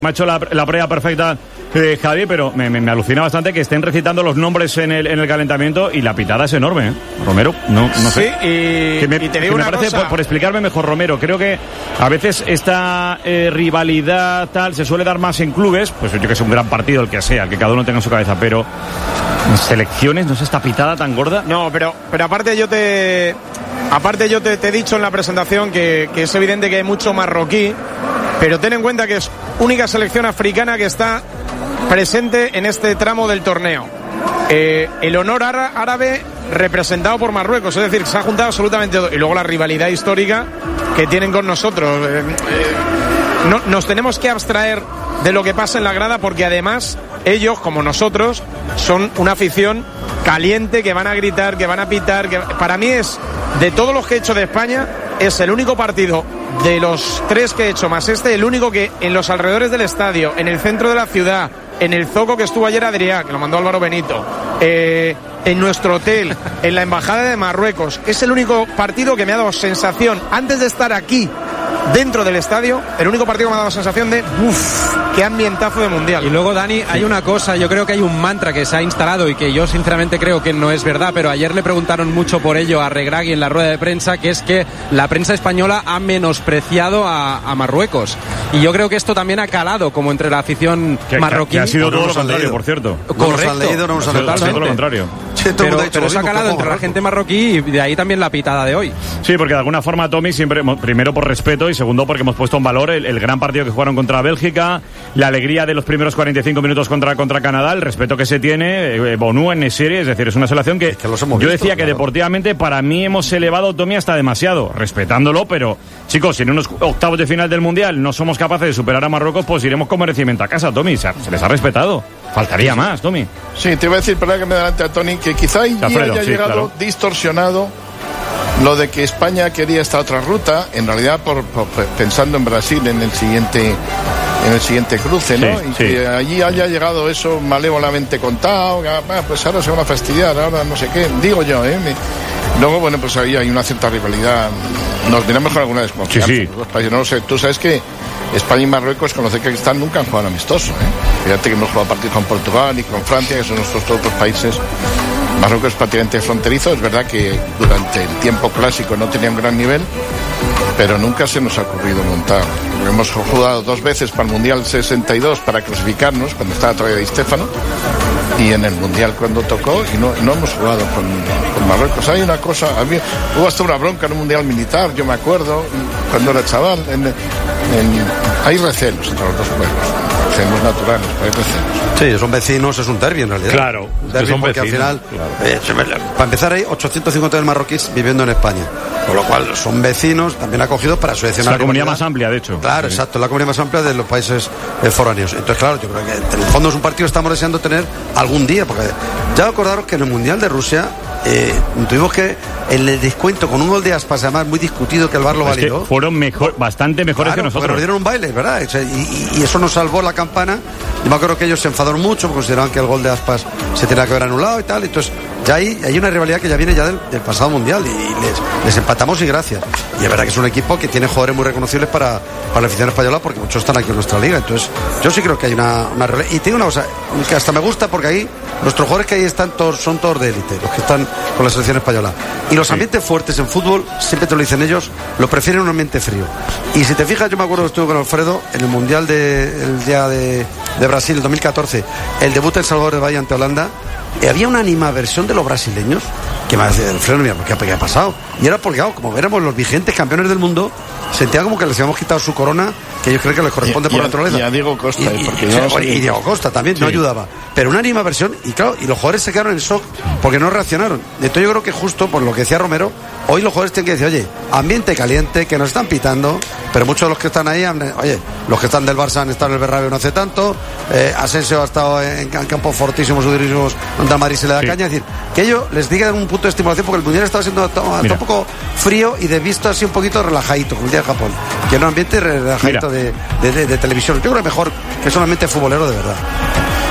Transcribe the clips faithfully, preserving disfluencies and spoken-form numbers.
Me ha hecho la, la prueba perfecta eh, Javi, pero me, me, me alucina bastante que estén recitando los nombres en el, en el calentamiento y la pitada es enorme, ¿eh? Romero, no, no sí, sé. Y, que me, y te digo que me una parece, cosa. por, por explicarme mejor, Romero, creo que a veces esta eh, rivalidad tal se suele dar más en clubes, pues yo que sé, un gran partido, el que sea, el que cada uno tenga en su cabeza, pero en selecciones no es esta pitada tan gorda. No, pero, pero aparte yo te... Aparte yo te, te he dicho en la presentación que, que es evidente que hay mucho marroquí, pero ten en cuenta que es única selección africana que está presente en este tramo del torneo. Eh, el honor árabe representado por Marruecos, es decir, se ha juntado absolutamente todo. Y luego la rivalidad histórica que tienen con nosotros. Eh, eh, no, nos tenemos que abstraer de lo que pasa en la grada porque además ellos, como nosotros, son una afición caliente, que van a gritar, que van a pitar, que para mí es, de todos los que he hecho de España, es el único partido de los tres que he hecho más este, el único que en los alrededores del estadio, en el centro de la ciudad, en el zoco que estuvo ayer Adrià, que lo mandó Álvaro Benito, eh, en nuestro hotel, en la embajada de Marruecos, es el único partido que me ha dado sensación, antes de estar aquí dentro del estadio, el único partido que me ha dado sensación de uff, qué ambientazo de mundial. Y luego, Dani, hay una cosa, yo creo que hay un mantra que se ha instalado y que yo sinceramente creo que no es verdad, pero ayer le preguntaron mucho por ello a Regragui en la rueda de prensa, que es que la prensa española ha menospreciado a, a Marruecos. Y yo creo que esto también ha calado como entre la afición que, marroquí. Que ha sido no todo nos lo han contrario, leído. por cierto. No nos han leído, no nos han ha sido todo lo contrario. Sí, todo pero dicho pero eso ha calado entre la gente marroquí y de ahí también la pitada de hoy. Sí, porque de alguna forma, Tommy, siempre, primero por respeto y segundo porque hemos puesto en valor el, el gran partido que jugaron contra Bélgica, la alegría de los primeros cuarenta y cinco minutos contra, contra Canadá, el respeto que se tiene, eh, Bonu en serie, es decir, es una selección que, es que los yo hemos visto, decía que claro. Deportivamente para mí hemos elevado, Tommy, hasta demasiado, respetándolo, pero chicos, si en unos octavos de final del Mundial no somos capaces de superar a Marruecos, pues iremos con merecimiento a casa, Tommy, se, se les ha respetado, faltaría más, Tommy. Sí, te iba a decir, perdón que me adelante a Tony, que quizá allí Alfredo, haya sí, llegado claro. distorsionado lo de que España quería esta otra ruta, en realidad por, por pensando en Brasil en el siguiente en el siguiente cruce, ¿no? Sí, y sí. que allí haya llegado eso malévolamente contado, ah, pues ahora se van a fastidiar, ahora no sé qué, digo yo, ¿eh? Me... Luego, bueno, pues ahí hay una cierta rivalidad, nos miramos con alguna desconfianza. Sí, sí. Los países, no lo sé, tú sabes que España y Marruecos, con Uzbekistán nunca han jugado amistoso, ¿eh? Fíjate que hemos jugado partidos con Portugal y con Francia, que son nuestros otros países. Marruecos es prácticamente fronterizo, es verdad que durante el tiempo clásico no tenía un gran nivel, pero nunca se nos ha ocurrido montar. Hemos jugado dos veces para el Mundial sesenta y dos para clasificarnos, cuando estaba todavía Di Stéfano, y en el Mundial cuando tocó, y no, no hemos jugado con, con Marruecos. Hay una cosa, había, hubo hasta una bronca en un Mundial militar, yo me acuerdo, cuando era chaval, en, en, hay recelos entre los dos pueblos. Recelos naturales, pero hay recelos. Sí, son vecinos, es un derbi en realidad. Claro, un derbi son porque vecinos, al final, claro. eh, para empezar hay ochocientos cincuenta mil marroquíes viviendo en España, con lo cual son vecinos, también acogidos para asociación. Es la comunidad más amplia, de hecho. Claro, sí. Exacto, la comunidad más amplia de los países eh, foráneos. Entonces, claro, yo creo que en el fondo es un partido que estamos deseando tener algún día, porque ya acordaros que en el Mundial de Rusia eh, tuvimos que, en el descuento con un gol de Aspas, además muy discutido, que el V A R lo es validó. Que fueron mejor, bastante mejores Claro, que nosotros. Pero nos dieron un baile, ¿verdad? Y, y, y eso nos salvó la campana. Yo me acuerdo que ellos se enfadaron mucho porque consideraban que el gol de Aspas se tenía que haber anulado y tal. Entonces, ya hay, hay una rivalidad que ya viene ya del, del pasado mundial y les, les empatamos y gracias. Y es verdad que es un equipo que tiene jugadores muy reconocibles para, para la afición española porque muchos están aquí en nuestra liga. Entonces, yo sí creo que hay una, una rivalidad. Y tengo una cosa que hasta me gusta porque ahí nuestros jugadores que ahí están todos, son todos de élite, los que están con la selección española. Y los ambientes fuertes en fútbol, siempre te lo dicen ellos, lo prefieren un ambiente frío. Y si te fijas, yo me acuerdo que estuve con Alfredo en el Mundial de, el día de, de Brasil, el dos mil catorce, el debut del Salvador de Bahía ante Holanda. Y había una animaversión de los brasileños que me decía, Alfredo, mira, ¿qué, ¿qué ha pasado? Y era porque, claro, como éramos los vigentes campeones del mundo, sentía como que les habíamos quitado su corona, que ellos creen que les corresponde y, por y a, naturaleza. Y a Diego Costa, y, porque y, yo no sí, sé y Diego Costa también sí. No ayudaba. Pero una animaversión, y claro, y los jugadores se quedaron en shock porque no reaccionaron. Entonces yo creo que justo por lo que decía Romero, hoy los jugadores tienen que decir, oye, ambiente caliente, que nos están pitando, pero muchos de los que están ahí, oye, los que están del Barça han estado en el Bernabéu no hace tanto, eh, Asensio ha estado en, en campos fortísimos, durísimos, donde a Madrid se le da sí. caña, es decir, que ellos les digan un punto de estimulación porque el Mundial estaba siendo hasta un poco frío y de visto así un poquito relajadito, como el día de Japón, que era un ambiente relajadito de, de, de, de televisión. Yo creo que mejor que es un ambiente futbolero de verdad.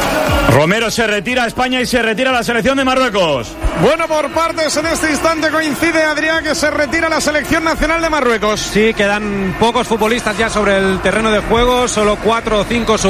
Romero se retira a España y se retira la selección de Marruecos. Bueno, por partes, en este instante coincide Adrián que se retira la selección nacional de Marruecos. Sí, quedan pocos futbolistas ya sobre el terreno de juego, solo cuatro o cinco.